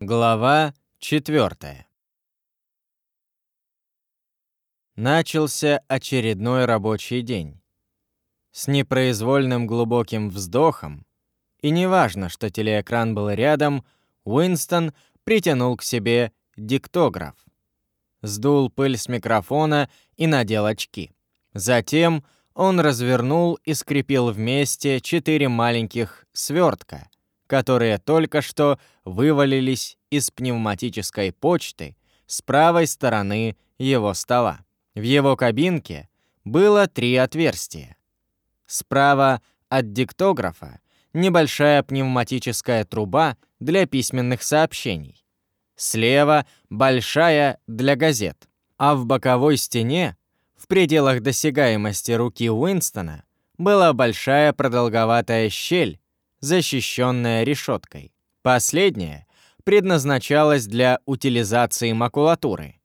Глава 4. Начался очередной рабочий день. С непроизвольным глубоким вздохом, и неважно, что телеэкран был рядом, Уинстон притянул к себе диктограф, сдул пыль с микрофона и надел очки. Затем он развернул и скрепил вместе 4 маленьких свертка, которые только что вывалились из пневматической почты с правой стороны его стола. В его кабинке было 3 отверстия. Справа от диктографа небольшая пневматическая труба для письменных сообщений. Слева большая для газет. А в боковой стене, в пределах досягаемости руки Уинстона, была большая продолговатая щель, защищенная решеткой. Последняя предназначалась для утилизации макулатуры.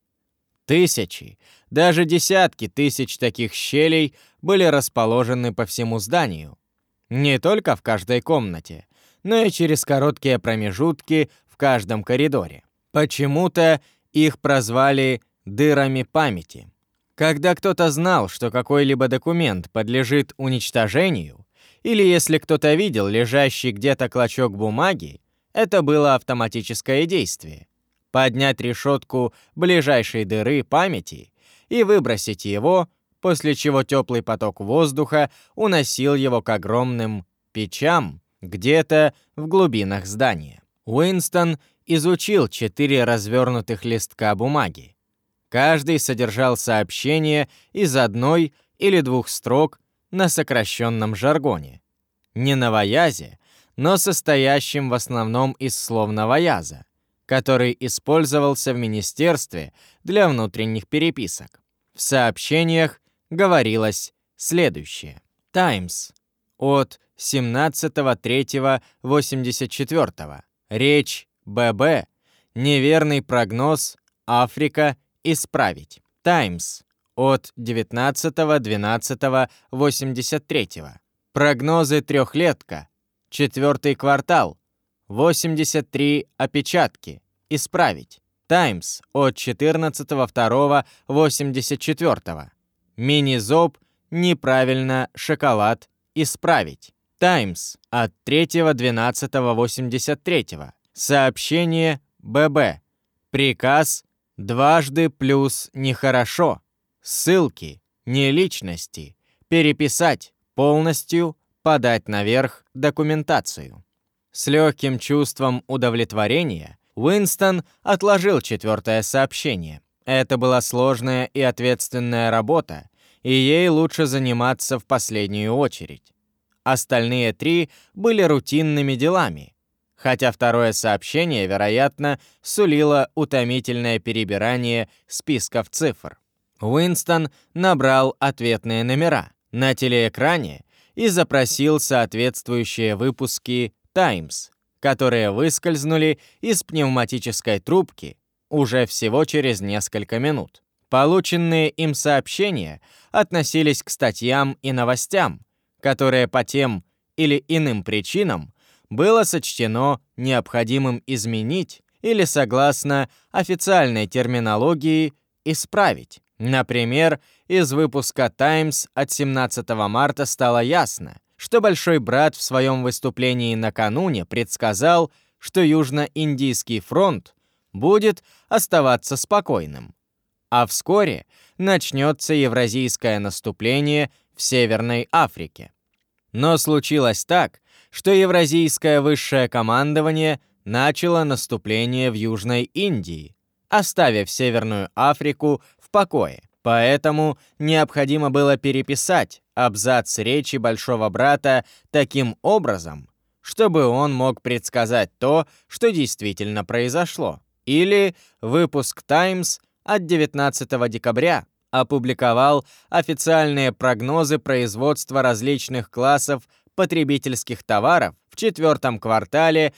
Тысячи, даже десятки тысяч таких щелей были расположены по всему зданию. Не только в каждой комнате, но и через короткие промежутки в каждом коридоре. Почему-то их прозвали «дырами памяти». Когда кто-то знал, что какой-либо документ подлежит уничтожению, или если кто-то видел лежащий где-то клочок бумаги, это было автоматическое действие. Поднять решетку ближайшей дыры памяти и выбросить его, после чего теплый поток воздуха уносил его к огромным печам где-то в глубинах здания. Уинстон изучил 4 развернутых листка бумаги. Каждый содержал сообщение из 1 или 2 строк на сокращенном жаргоне. Не новоязе, но состоящем в основном из слов новояза, который использовался в министерстве для внутренних переписок. В сообщениях говорилось следующее. «Таймс» от 17.03.84. Речь ББ. Неверный прогноз. Африка. Исправить. «Таймс» от 19.12.83. Прогнозы трехлетка. 4-й квартал. 83 опечатки. Исправить. «Таймс» от 14.02.84. Мини-зоб. Неправильно. Шоколад. Исправить. «Таймс» от 3.12.83. Сообщение ББ. Приказ дважды плюс нехорошо. Ссылки. Не личности. Переписать полностью. Подать наверх документацию. С легким чувством удовлетворения Уинстон отложил 4-е сообщение. Это была сложная и ответственная работа, и ей лучше заниматься в последнюю очередь. Остальные 3 были рутинными делами, хотя 2-е сообщение, вероятно, сулило утомительное перебирание списков цифр. Уинстон набрал ответные номера на телеэкране и запросил соответствующие выпуски «Таймс», которые выскользнули из пневматической трубки уже всего через несколько минут. Полученные им сообщения относились к статьям и новостям, которые по тем или иным причинам было сочтено необходимым изменить или, согласно официальной терминологии, исправить. Например, из выпуска «Таймс» от 17 марта стало ясно, что Большой брат в своем выступлении накануне предсказал, что Южно-Индийский фронт будет оставаться спокойным, а вскоре начнется евразийское наступление в Северной Африке. Но случилось так, что евразийское высшее командование начало наступление в Южной Индии, оставив Северную Африку в покое. Поэтому необходимо было переписать абзац речи Большого брата таким образом, чтобы он мог предсказать то, что действительно произошло. Или выпуск «Таймс» от 19 декабря опубликовал официальные прогнозы производства различных классов потребительских товаров в 4-м квартале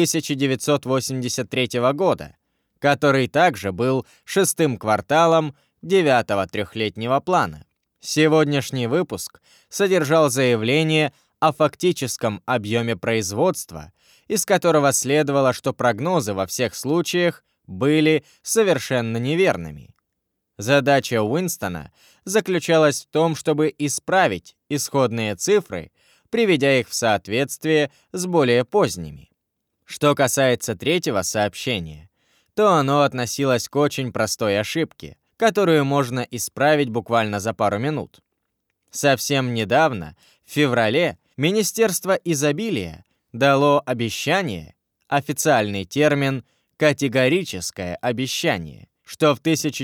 1983 года, который также был 6-м кварталом 9-го трехлетнего плана. Сегодняшний выпуск содержал заявление о фактическом объеме производства из которого следовало, что прогнозы во всех случаях были совершенно неверными. Задача Уинстона заключалась в том, чтобы исправить исходные цифры, приведя их в соответствие с более поздними. Что касается третьего сообщения, то оно относилось к очень простой ошибке, которую можно исправить буквально за пару минут. Совсем недавно, в феврале, Министерство изобилия дало обещание, официальный термин «категорическое обещание», что в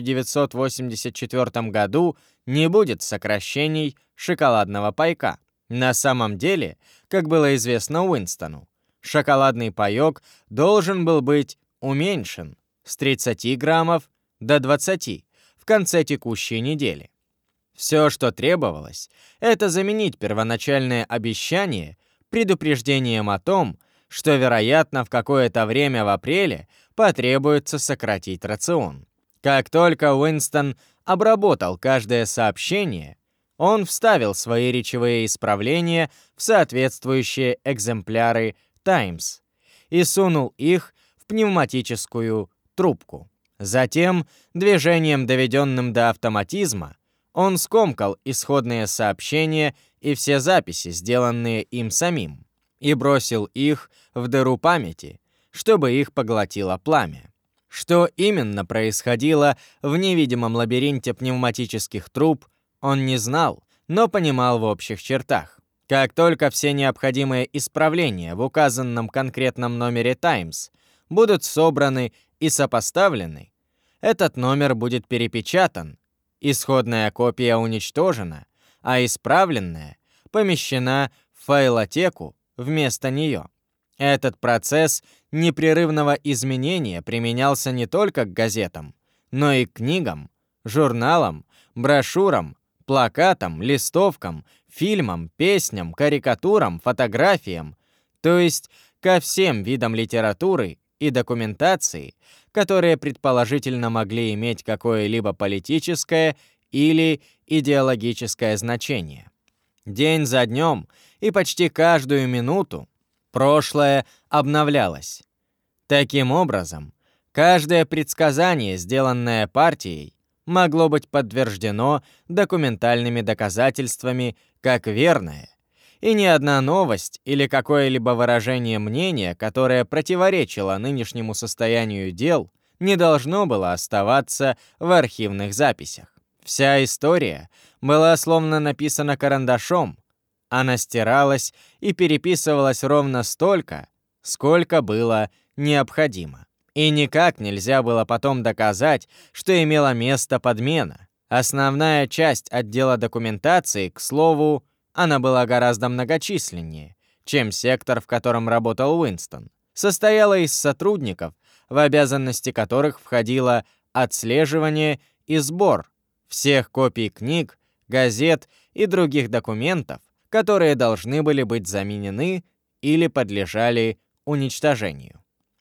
1984 году не будет сокращений шоколадного пайка. На самом деле, как было известно Уинстону, шоколадный паёк должен был быть уменьшен с 30 граммов до 20 в конце текущей недели. Все, что требовалось, это заменить первоначальное обещание предупреждением о том, что, вероятно, в какое-то время в апреле потребуется сократить рацион. Как только Уинстон обработал каждое сообщение, он вставил свои речевые исправления в соответствующие экземпляры «Таймс» и сунул их в пневматическую трубку. Затем, движением, доведенным до автоматизма, он скомкал исходные сообщения и все записи, сделанные им самим, и бросил их в дыру памяти, чтобы их поглотило пламя. Что именно происходило в невидимом лабиринте пневматических труб, он не знал, но понимал в общих чертах. Как только все необходимые исправления в указанном конкретном номере «Таймс» будут собраны и сопоставлены, этот номер будет перепечатан, исходная копия уничтожена, а исправленная помещена в файлотеку вместо нее. Этот процесс непрерывного изменения применялся не только к газетам, но и к книгам, журналам, брошюрам, плакатам, листовкам, фильмам, песням, карикатурам, фотографиям, то есть ко всем видам литературы и документации, которые предположительно могли иметь какое-либо политическое или идеологическое значение. День за днем и почти каждую минуту прошлое обновлялось. Таким образом, каждое предсказание, сделанное партией, могло быть подтверждено документальными доказательствами как верное, и ни одна новость или какое-либо выражение мнения, которое противоречило нынешнему состоянию дел, не должно было оставаться в архивных записях. Вся история была словно написана карандашом. Она стиралась и переписывалась ровно столько, сколько было необходимо. И никак нельзя было потом доказать, что имела место подмена. Основная часть отдела документации, к слову, она была гораздо многочисленнее, чем сектор, в котором работал Уинстон, состояла из сотрудников, в обязанности которых входило отслеживание и сбор всех копий книг, газет и других документов, которые должны были быть заменены или подлежали уничтожению.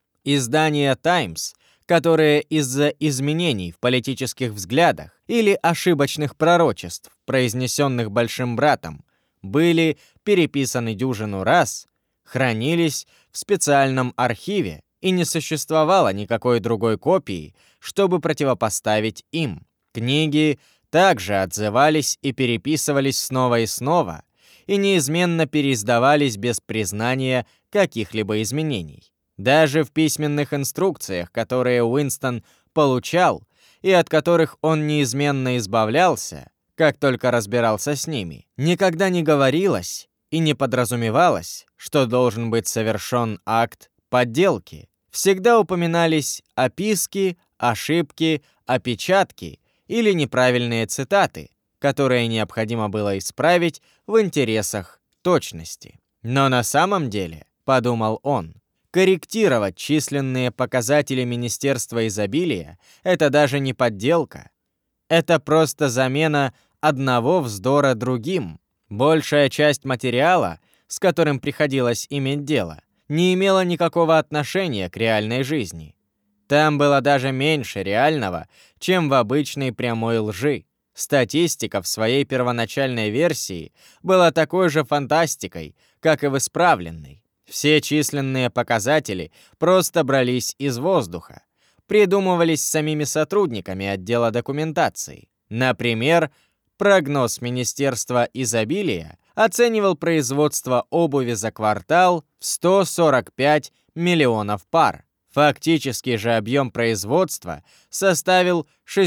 Издания «Таймс», которые из-за изменений в политических взглядах или ошибочных пророчеств, произнесенных Большим Братом, были переписаны дюжину раз, хранились в специальном архиве, и не существовало никакой другой копии, чтобы противопоставить им. Книги также отзывались и переписывались снова и снова, и неизменно переиздавались без признания каких-либо изменений. Даже в письменных инструкциях, которые Уинстон получал и от которых он неизменно избавлялся, как только разбирался с ними, никогда не говорилось и не подразумевалось, что должен быть совершен акт подделки. Всегда упоминались описки, ошибки, опечатки или неправильные цитаты, которые необходимо было исправить в интересах точности. Но на самом деле, подумал он, корректировать численные показатели Министерства изобилия — это даже не подделка. Это просто замена одного вздора другим. Большая часть материала, с которым приходилось иметь дело, не имела никакого отношения к реальной жизни. Там было даже меньше реального, чем в обычной прямой лжи. Статистика в своей первоначальной версии была такой же фантастикой, как и в исправленной. Все численные показатели просто брались из воздуха, придумывались самими сотрудниками отдела документации. Например, прогноз Министерства изобилия оценивал производство обуви за квартал в 145 миллионов пар. Фактический же объем производства составил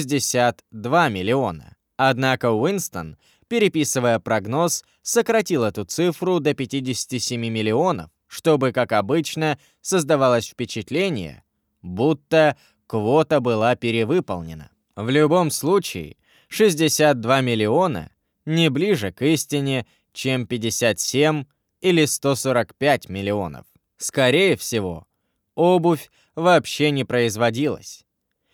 62 миллиона. Однако Уинстон, переписывая прогноз, сократил эту цифру до 57 миллионов, чтобы, как обычно, создавалось впечатление, будто квота была перевыполнена. В любом случае, 62 миллиона не ближе к истине, чем 57 или 145 миллионов. Скорее всего, обувь вообще не производилась.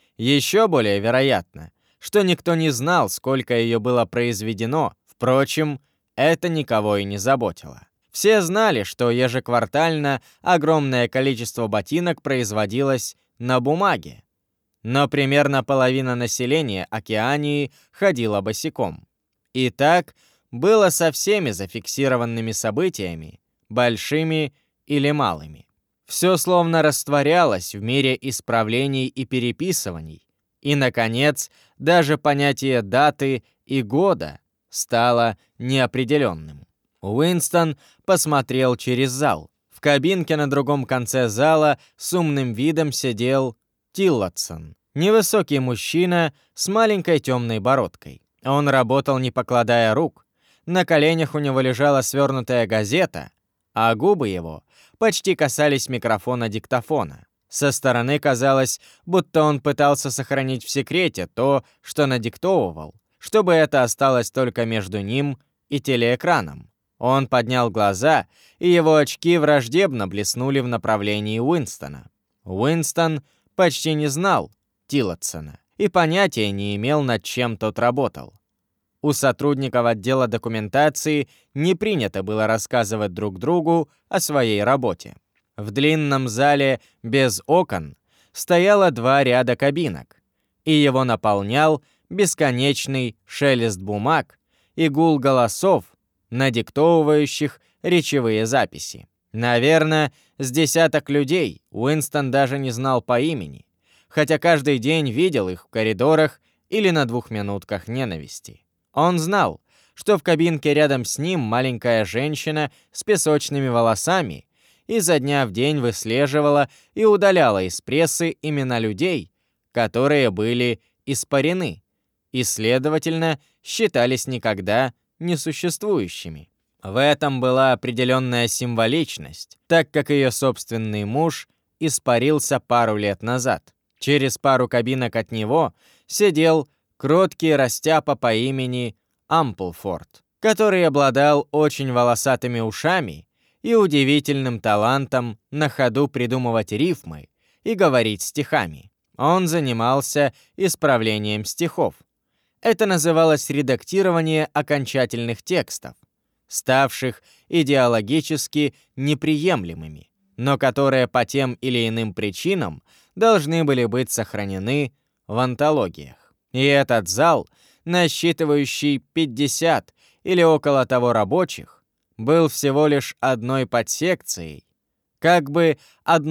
Еще более вероятно, что никто не знал, сколько ее было произведено. Впрочем, это никого и не заботило. Все знали, что ежеквартально огромное количество ботинок производилось на бумаге. Но примерно половина населения Океании ходила босиком. И так было со всеми зафиксированными событиями, большими или малыми. Все словно растворялось в мире исправлений и переписываний. И, наконец, даже понятие даты и года стало неопределенным. Уинстон посмотрел через зал. В кабинке на другом конце зала с умным видом сидел Тиллотсон, невысокий мужчина с маленькой темной бородкой. Он работал, не покладая рук. На коленях у него лежала свернутая газета, а губы его почти касались микрофона диктофона. Со стороны казалось, будто он пытался сохранить в секрете то, что надиктовывал, чтобы это осталось только между ним и телеэкраном. Он поднял глаза, и его очки враждебно блеснули в направлении Уинстона. Уинстон почти не знал Тиллотсона и понятия не имел, над чем тот работал. У сотрудников отдела документации не принято было рассказывать друг другу о своей работе. В длинном зале без окон стояло 2 ряда кабинок, и его наполнял бесконечный шелест бумаг и гул голосов, надиктовывающих речевые записи. Наверное, с десяток людей Уинстон даже не знал по имени, хотя каждый день видел их в коридорах или на 2 минутках ненависти. Он знал, что в кабинке рядом с ним маленькая женщина с песочными волосами изо дня в день выслеживала и удаляла из прессы имена людей, которые были испарены и, следовательно, считались никогда несуществующими. В этом была определенная символичность, так как ее собственный муж испарился пару лет назад. Через пару кабинок от него сидел кроткий растяпа по имени Амплфорд, который обладал очень волосатыми ушами и удивительным талантом на ходу придумывать рифмы и говорить стихами. Он занимался исправлением стихов. Это называлось редактирование окончательных текстов, ставших идеологически неприемлемыми, но которые по тем или иным причинам должны были быть сохранены в антологиях. И этот зал, насчитывающий 50 или около того рабочих, был всего лишь одной подсекцией, как бы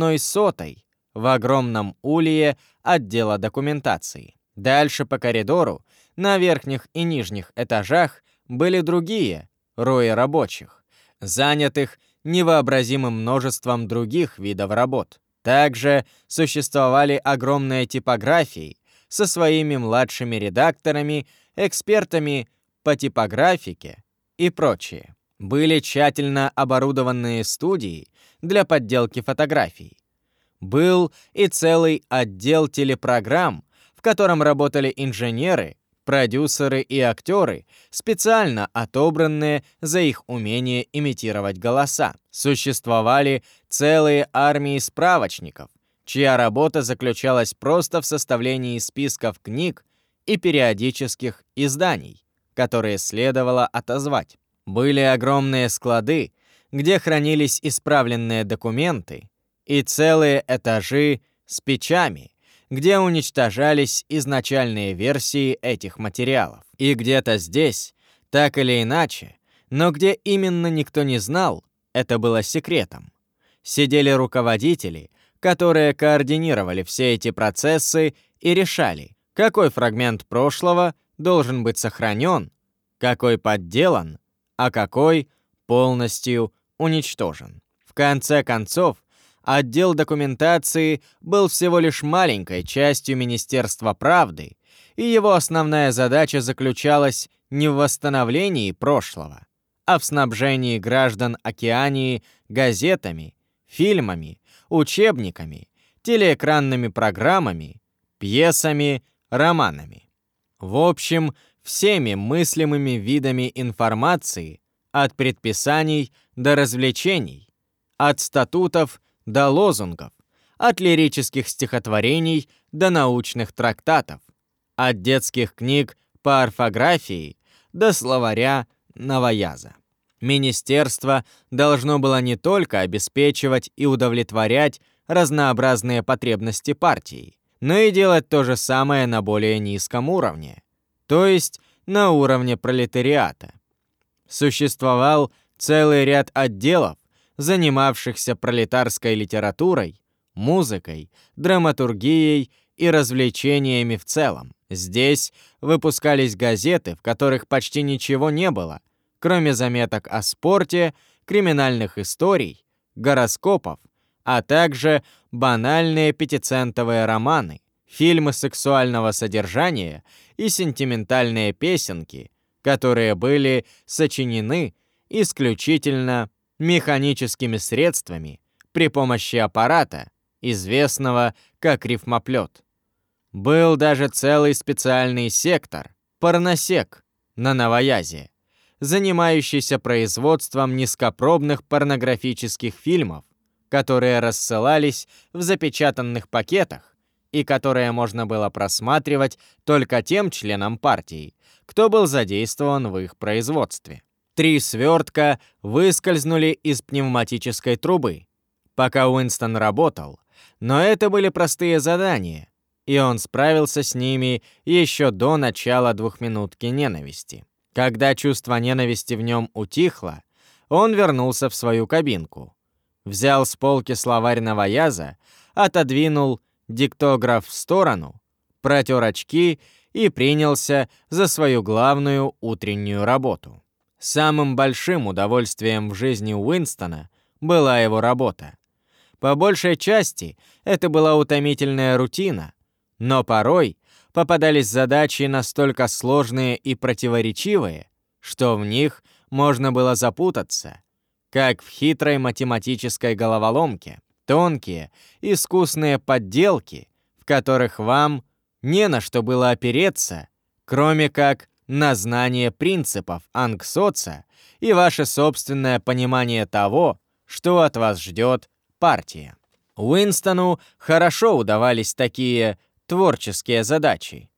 1/100 в огромном улье отдела документации. Дальше по коридору, на верхних и нижних этажах, были другие рои рабочих, занятых невообразимым множеством других видов работ. Также существовали огромные типографии со своими младшими редакторами, экспертами по типографике и прочее. Были тщательно оборудованные студии для подделки фотографий. Был и целый отдел телепрограмм, в котором работали инженеры, продюсеры и актеры, специально отобранные за их умение имитировать голоса. Существовали целые армии справочников, чья работа заключалась просто в составлении списков книг и периодических изданий, которые следовало отозвать. Были огромные склады, где хранились исправленные документы, и целые этажи с печами, где уничтожались изначальные версии этих материалов. И где-то здесь, так или иначе, но где именно никто не знал, это было секретом. сидели руководители, которые координировали все эти процессы и решали, какой фрагмент прошлого должен быть сохранен, какой подделан, а какой полностью уничтожен. В конце концов, отдел документации был всего лишь маленькой частью Министерства правды, и его основная задача заключалась не в восстановлении прошлого, а в снабжении граждан Океании газетами, фильмами, учебниками, телеэкранными программами, пьесами, романами. В общем, всеми мыслимыми видами информации, от предписаний до развлечений, от статутов до лозунгов, от лирических стихотворений до научных трактатов, от детских книг по орфографии до словаря новояза. Министерство должно было не только обеспечивать и удовлетворять разнообразные потребности партии, но и делать то же самое на более низком уровне, то есть на уровне пролетариата. Существовал целый ряд отделов, занимавшихся пролетарской литературой, музыкой, драматургией и развлечениями в целом. Здесь выпускались газеты, в которых почти ничего не было, кроме заметок о спорте, криминальных историй, гороскопов, а также банальные пятицентовые романы, фильмы сексуального содержания и сентиментальные песенки, которые были сочинены исключительно механическими средствами при помощи аппарата, известного как рифмоплет. Был даже целый специальный сектор — порносек на новоязе, занимающийся производством низкопробных порнографических фильмов, которые рассылались в запечатанных пакетах и которые можно было просматривать только тем членам партии, кто был задействован в их производстве. 3 свертка выскользнули из пневматической трубы, пока Уинстон работал, но это были простые задания, и он справился с ними еще до начала двухминутки ненависти. Когда чувство ненависти в нем утихло, он вернулся в свою кабинку, взял с полки словарь новояза, отодвинул диктограф в сторону, протер очки и принялся за свою главную утреннюю работу. Самым большим удовольствием в жизни Уинстона была его работа. По большей части это была утомительная рутина, но порой попадались задачи настолько сложные и противоречивые, что в них можно было запутаться, как в хитрой математической головоломке, тонкие, искусные подделки, в которых вам не на что было опереться, кроме как на знание принципов ангсоца и ваше собственное понимание того, что от вас ждет партия. Уинстону хорошо удавались такие творческие задачи.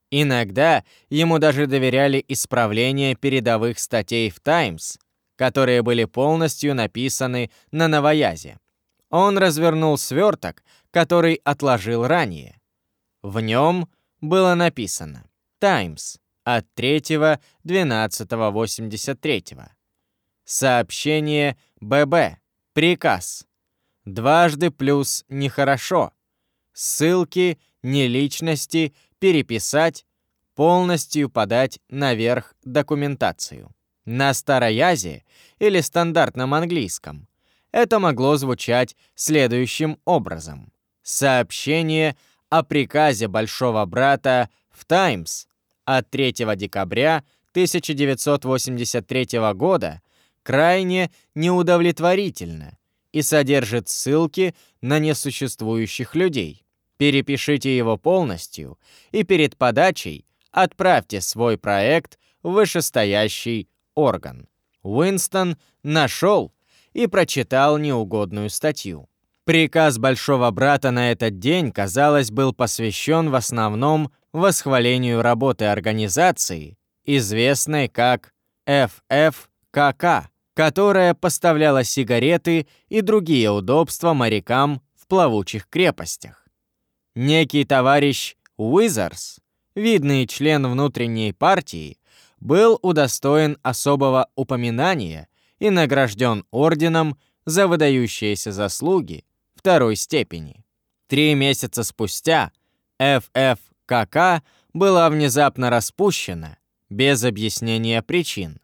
Иногда ему даже доверяли исправление передовых статей в «Таймс», которые были полностью написаны на новоязе. Он развернул сверток, который отложил ранее. В нем было написано «Таймс» от 3.12.83. Сообщение ББ. Приказ. Дважды плюс нехорошо. Ссылки, неличности, переписать, полностью подать наверх документацию. На староязе или стандартном английском это могло звучать следующим образом. Сообщение о приказе Большого Брата в «Таймс» от 3 декабря 1983 года крайне неудовлетворительно и содержит ссылки на несуществующих людей. Перепишите его полностью и перед подачей отправьте свой проект в вышестоящий орган. Уинстон нашел и прочитал неугодную статью. Приказ Большого Брата на этот день, казалось, был посвящен в основном восхвалению работы организации, известной как ФФКК, которая поставляла сигареты и другие удобства морякам в плавучих крепостях. Некий товарищ Уизерс, видный член внутренней партии, был удостоен особого упоминания и награжден орденом за выдающиеся заслуги второй степени. 3 месяца спустя ФФКК была внезапно распущена без объяснения причин.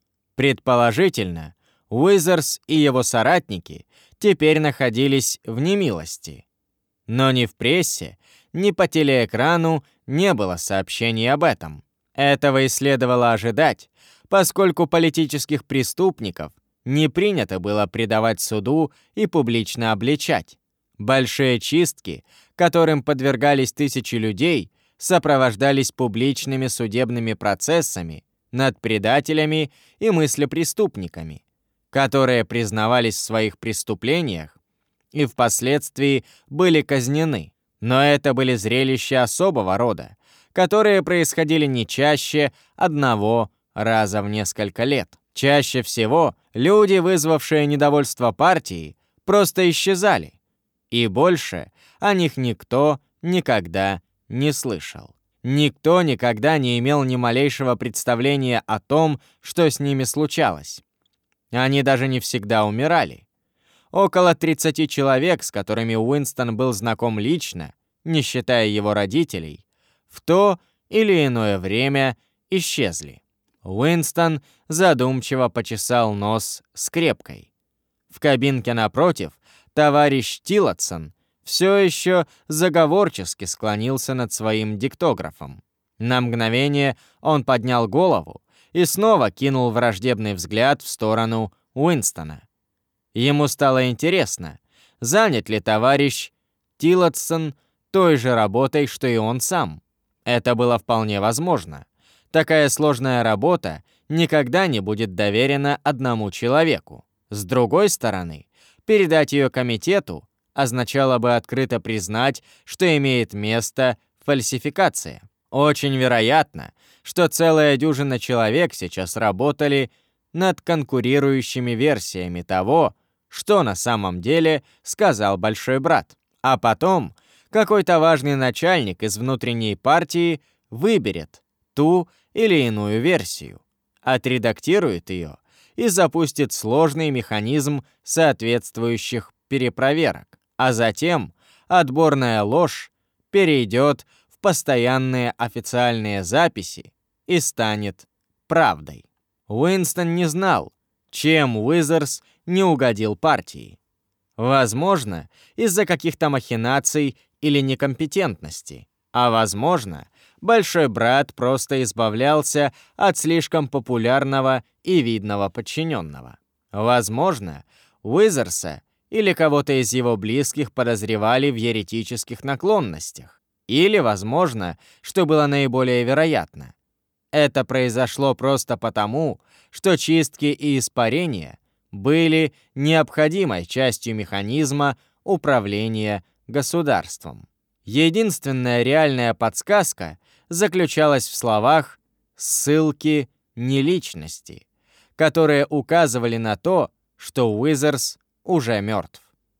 Предположительно, Уизерс и его соратники теперь находились в немилости. Но ни в прессе, ни по телеэкрану не было сообщений об этом. Этого и следовало ожидать, поскольку политических преступников не принято было предавать суду и публично обличать. Большие чистки, которым подвергались тысячи людей, сопровождались публичными судебными процессами над предателями и мыслепреступниками, которые признавались в своих преступлениях и впоследствии были казнены. Но это были зрелища особого рода, которые происходили не чаще одного раза в несколько лет. Чаще всего люди, вызвавшие недовольство партии, просто исчезали, и больше о них никто никогда не слышал. Никто никогда не имел ни малейшего представления о том, что с ними случалось. Они даже не всегда умирали. Около 30 человек, с которыми Уинстон был знаком лично, не считая его родителей, в то или иное время исчезли. Уинстон задумчиво почесал нос скрепкой. В кабинке напротив товарищ Тиллотсон все еще заговорчески склонился над своим диктографом. На мгновение он поднял голову и снова кинул враждебный взгляд в сторону Уинстона. Ему стало интересно, занят ли товарищ Тиллотсон той же работой, что и он сам. Это было вполне возможно. Такая сложная работа никогда не будет доверена одному человеку. С другой стороны, передать ее комитету означало бы открыто признать, что имеет место фальсификация. Очень вероятно, что целая дюжина человек сейчас работали над конкурирующими версиями того, что на самом деле сказал Большой Брат. А потом какой-то важный начальник из внутренней партии выберет ту или иную версию, отредактирует ее и запустит сложный механизм соответствующих перепроверок. А затем отборная ложь перейдет в постоянные официальные записи и станет правдой. Уинстон не знал, чем Уизерс не угодил партии. Возможно, из-за каких-то махинаций или некомпетентности. А возможно, Большой Брат просто избавлялся от слишком популярного и видного подчиненного. Возможно, Уизерса или кого-то из его близких подозревали в еретических наклонностях. Или, возможно, что было наиболее вероятно, это произошло просто потому, что чистки и испарения были необходимой частью механизма управления государством. Единственная реальная подсказка заключалась в словах «ссылки неличности», которые указывали на то, что Уизерс уже мертв.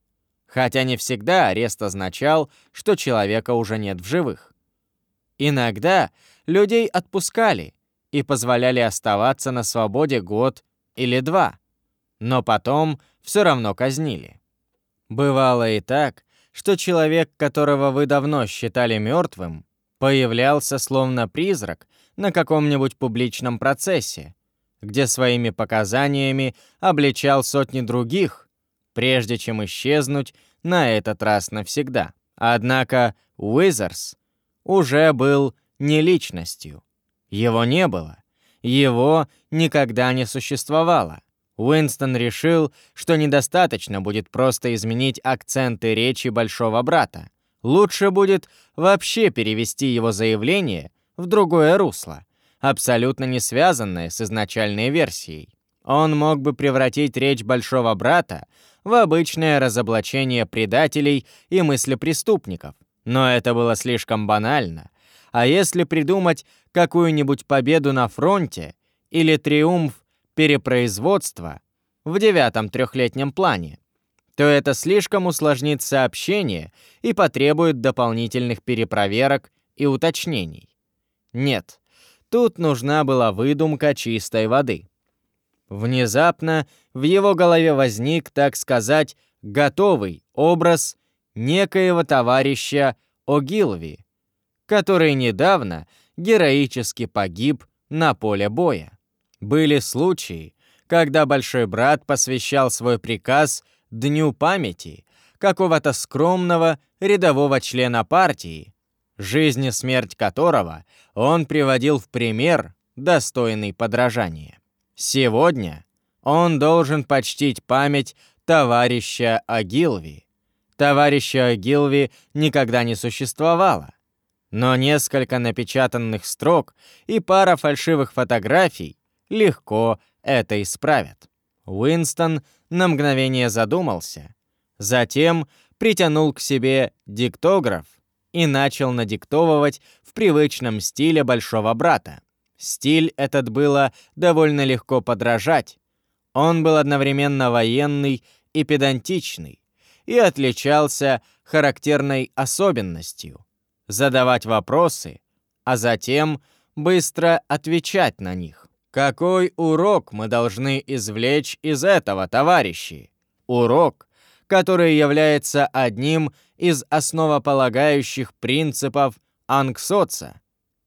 Хотя не всегда арест означал, что человека уже нет в живых. Иногда людей отпускали и позволяли оставаться на свободе год или 2, но потом все равно казнили. Бывало и так, что человек, которого вы давно считали мертвым, появлялся словно призрак на каком-нибудь публичном процессе, где своими показаниями обличал сотни других, прежде чем исчезнуть на этот раз навсегда. Однако Уизерс уже был не личностью. Его не было. Его никогда не существовало. Уинстон решил, что недостаточно будет просто изменить акценты речи Большого Брата. Лучше будет вообще перевести его заявление в другое русло, абсолютно не связанное с изначальной версией. Он мог бы превратить речь Большого Брата в обычное разоблачение предателей и мыслепреступников. Но это было слишком банально. А если придумать какую-нибудь победу на фронте или триумф перепроизводства в 9-м трехлетнем плане, то это слишком усложнит сообщение и потребует дополнительных перепроверок и уточнений. Нет, тут нужна была выдумка чистой воды. Внезапно в его голове возник, так сказать, готовый образ некоего товарища Огилви, который недавно героически погиб на поле боя. Были случаи, когда Большой Брат посвящал свой приказ Дню памяти какого-то скромного рядового члена партии, жизнь и смерть которого он приводил в пример, достойный подражания. Сегодня он должен почтить память товарища Огилви. Товарища Огилви никогда не существовало, но несколько напечатанных строк и пара фальшивых фотографий легко это исправят. Уинстон на мгновение задумался, затем притянул к себе диктограф и начал надиктовывать в привычном стиле Большого Брата. Стиль этот было довольно легко подражать. Он был одновременно военный и педантичный и отличался характерной особенностью — задавать вопросы, а затем быстро отвечать на них. Какой урок мы должны извлечь из этого, товарищи? Урок, который является одним из основополагающих принципов Ангсоца,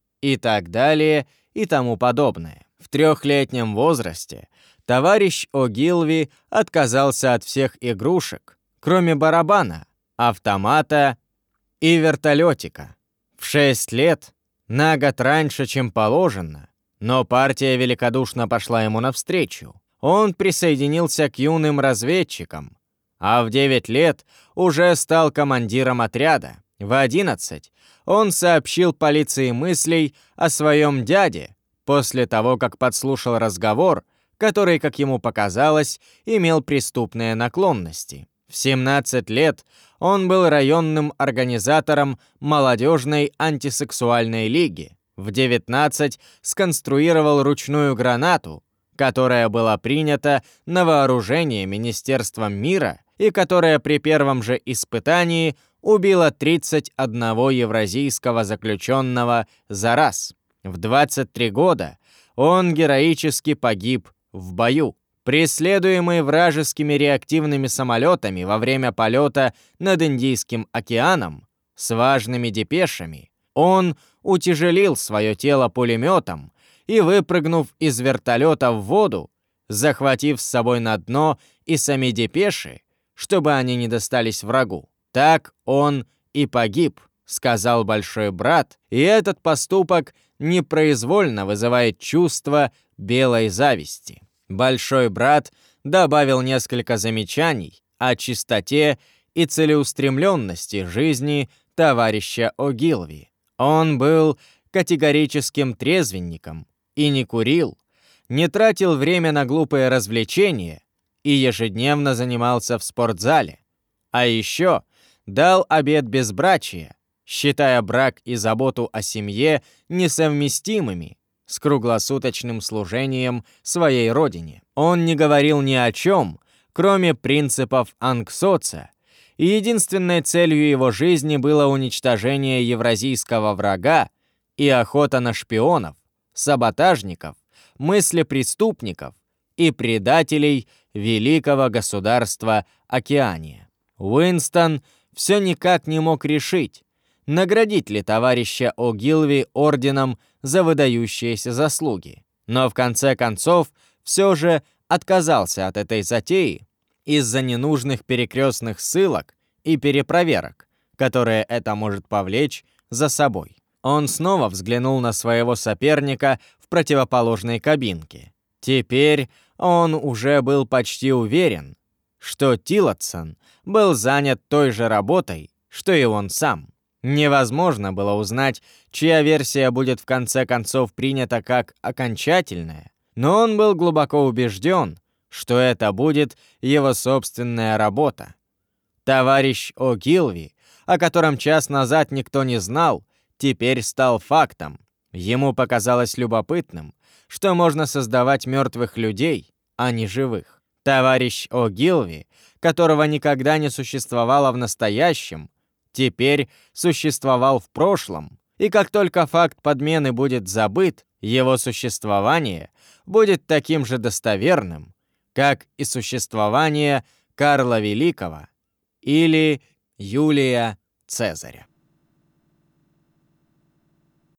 и так далее, и тому подобное. В 3-летнем возрасте товарищ Огилви отказался от всех игрушек, кроме барабана, автомата и вертолетика. В 6 лет, на год раньше, чем положено, но партия великодушно пошла ему навстречу. Он присоединился к юным разведчикам, а в 9 лет уже стал командиром отряда. В 11 он сообщил полиции мыслей о своем дяде после того, как подслушал разговор, который, как ему показалось, имел преступные наклонности. В 17 лет он был районным организатором молодежной антисексуальной лиги. В 19 сконструировал ручную гранату, которая была принята на вооружение Министерством мира и которая при первом же испытании убила 31 евразийского заключенного за раз. В 23 года он героически погиб в бою. Преследуемый вражескими реактивными самолетами во время полета над Индийским океаном с важными депешами, он утяжелил свое тело пулеметом и, выпрыгнув из вертолета в воду, захватив с собой на дно и сами депеши, чтобы они не достались врагу. Так он и погиб, сказал Большой Брат, и этот поступок непроизвольно вызывает чувство белой зависти. Большой Брат добавил несколько замечаний о чистоте и целеустремленности жизни товарища Огилви. Он был категорическим трезвенником и не курил, не тратил время на глупые развлечения и ежедневно занимался в спортзале. А еще дал обет безбрачия, считая брак и заботу о семье несовместимыми с круглосуточным служением своей родине. Он не говорил ни о чем, кроме принципов Ангсоца, и единственной целью его жизни было уничтожение евразийского врага и охота на шпионов, саботажников, мыслепреступников и предателей великого государства Океания. Уинстон все никак не мог решить, наградить ли товарища Огилви орденом за выдающиеся заслуги, но в конце концов все же отказался от этой затеи из-за ненужных перекрестных ссылок и перепроверок, которые это может повлечь за собой. Он снова взглянул на своего соперника в противоположной кабинке. Теперь он уже был почти уверен, что Тиллотсон был занят той же работой, что и он сам. Невозможно было узнать, чья версия будет в конце концов принята как окончательная, но он был глубоко убежден, что это будет его собственная работа. Товарищ Огилви, о котором час назад никто не знал, теперь стал фактом. Ему показалось любопытным, что можно создавать мертвых людей, а не живых. Товарищ Огилви, которого никогда не существовало в настоящем, теперь существовал в прошлом, и как только факт подмены будет забыт, его существование будет таким же достоверным, как и существование Карла Великого или Юлия Цезаря.